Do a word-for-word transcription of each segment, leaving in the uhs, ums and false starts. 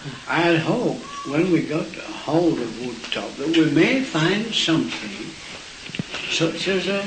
I had hoped when we got hold of Woodtop that we may find something such as a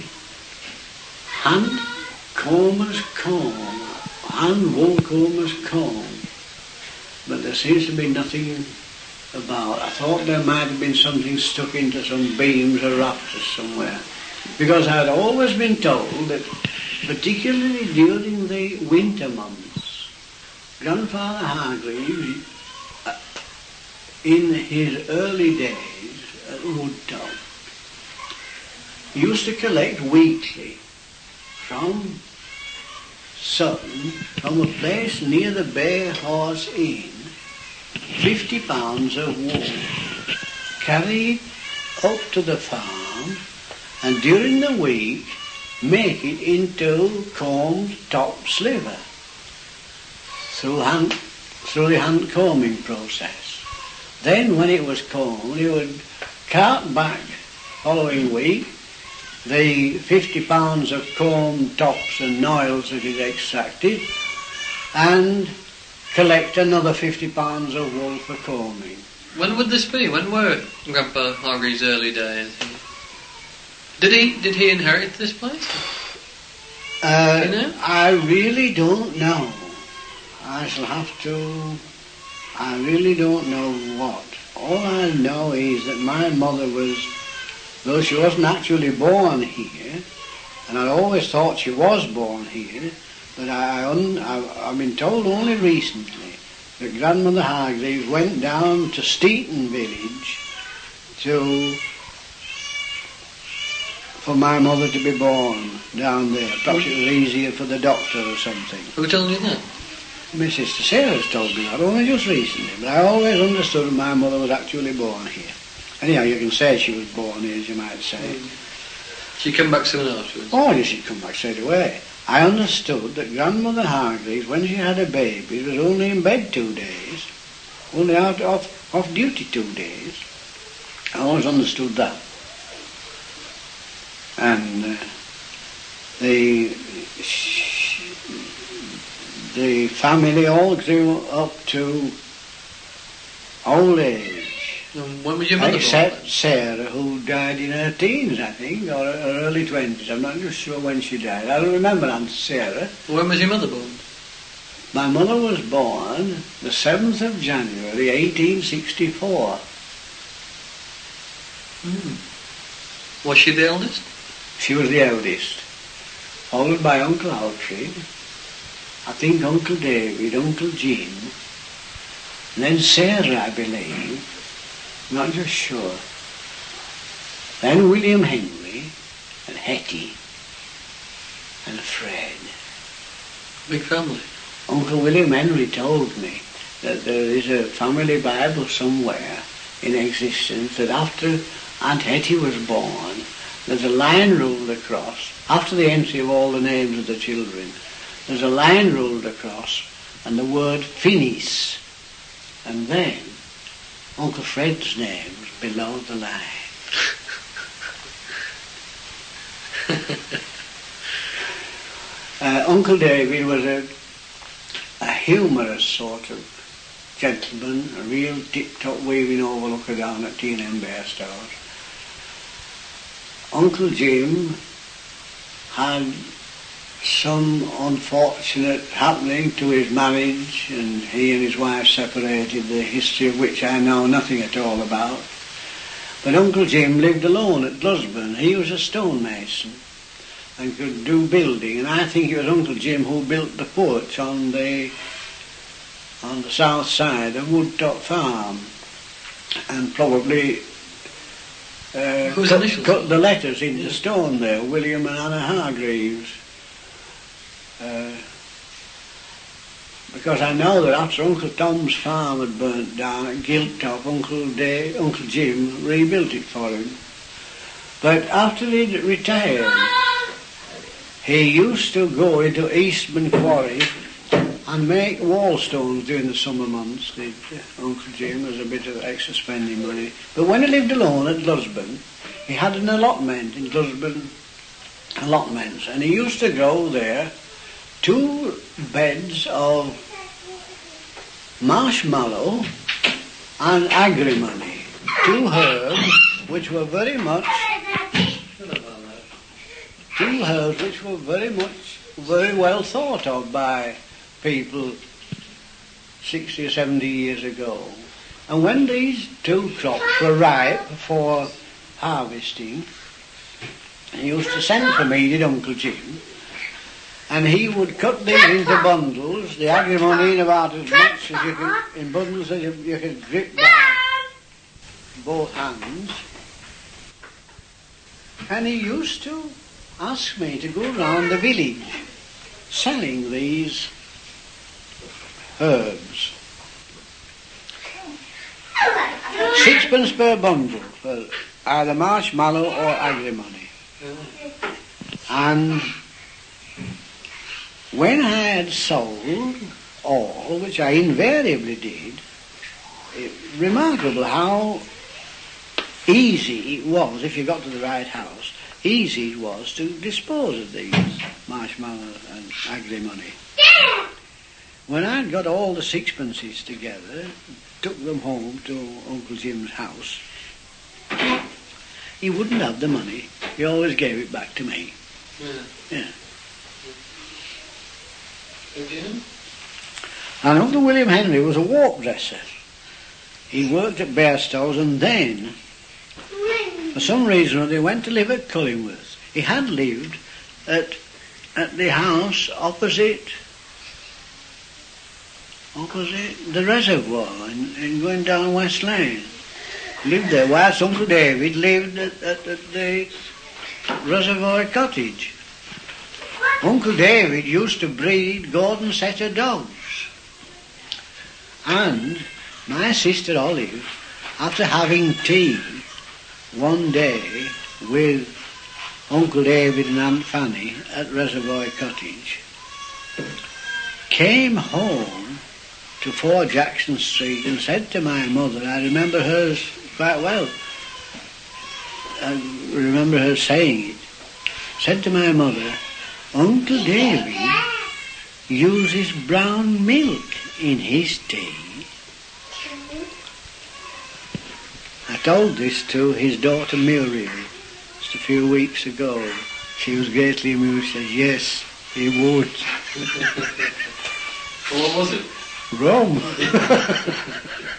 hand comber's comb, hand wool comber's comb, but there seems to be nothing about. I thought there might have been something stuck into some beams or rafters somewhere, because I had always been told that, particularly during the winter months, Grandfather Hargreaves, uh, in his early days at Woodtop, used to collect weekly from Sutton, from a place near the Bay Horse Inn, fifty pounds of wool, carry it up to the farm, and during the week make it into combed top sliver through hand, through the hand combing process. Then when it was combed, he would cart back following week the fifty pounds of combed tops and noils that is extracted, and collect another fifty pounds of wool for combing. When would this be? When were Grandpa Hargreaves' early days? Did he did he inherit this place? Uh, Do you know? I really don't know. I shall have to. I really don't know what. All I know is that my mother was, though she wasn't actually born here, and I always thought she was born here, but I, I un, I, I've been told only recently that Grandmother Hargreaves went down to Steeton village to for my mother to be born down there. Perhaps it was easier for the doctor or something. Who told you that? My sister Sarah's told me that only just recently, but I always understood that my mother was actually born here. Anyhow, you can say she was born here, as you might say. Mm. She came back soon afterwards? Oh, yes, she'd come back straight away. I understood that Grandmother Hargreaves, when she had a baby, was only in bed two days, only out off, off duty two days. I always understood that. And uh, the the family all grew up to old age. And when was your mother Except born? Sarah, who died in her teens, I think, or her early twenties. I'm not just sure when she died. I don't remember Aunt Sarah. When was your mother born? My mother was born the seventh of January, eighteen sixty-four. Mm. Was she the eldest? She was the eldest, followed by Uncle Alfred, I think Uncle David, Uncle Jim, and then Sarah, I believe, not just sure. Then William Henry, and Hetty, and Fred. Big family. Uncle William Henry told me that there is a family Bible somewhere in existence that after Aunt Hetty was born, there's a line ruled across, after the entry of all the names of the children, there's a line ruled across, and the word Finis, and then Uncle Fred's name's below the line. uh, Uncle David was a, a humorous sort of gentleman, a real tip-top waving overlooker down at T and M Bairstow's. Uncle Jim had some unfortunate happening to his marriage, and he and his wife separated, the history of which I know nothing at all about. But Uncle Jim lived alone at Glusburn. He was a stonemason and could do building, and I think it was Uncle Jim who built the porch on the on the south side of Woodtop Farm, and probably Uh, cut, cut the letters into stone there, William and Anna Hargreaves. Uh, because I know that after Uncle Tom's farm had burnt down at Giltop, Uncle Day, Uncle Jim rebuilt it for him. But after he'd retired, he used to go into Eastman Quarry and make wall stones during the summer months, did Uncle Jim, as a bit of extra spending money. But when he lived alone at Glusburn, he had an allotment in Glusburn allotments, and he used to grow there two beds of marshmallow and agrimony, two herbs which were very much, two herbs which were very much, very well thought of by people sixty or seventy years ago. And when these two crops were ripe for harvesting, he used to send for me, did Uncle Jim, and he would cut these into bundles, the agrimony in about as much as you could, in bundles that you, you could grip by both hands. And he used to ask me to go round the village selling these herbs. Sixpence per bundle for either marshmallow or agrimony. And when I had sold all, which I invariably did, it, remarkable how easy it was, if you got to the right house, easy it was to dispose of these marshmallow and agrimony. When I'd got all the sixpences together, took them home to Uncle Jim's house, he wouldn't have the money. He always gave it back to me. Yeah. Yeah. Again? And Uncle William Henry was a warp dresser. He worked at Bairstow's, and then, for some reason or other, he went to live at Cullingworth. He had lived at at the house opposite opposite the reservoir in, in going down West Lane. Lived there whilst Uncle David lived at, at, at the Reservoir Cottage. Uncle David used to breed Gordon Setter dogs. And my sister Olive, after having tea one day with Uncle David and Aunt Fanny at Reservoir Cottage, came home to four Jackson Street and said to my mother, I remember hers quite well, I remember her saying it, said to my mother, Uncle David uses brown milk in his tea. I told this to his daughter Muriel just a few weeks ago. She was greatly amused. She said, yes, he would. Well, what was it? Rum.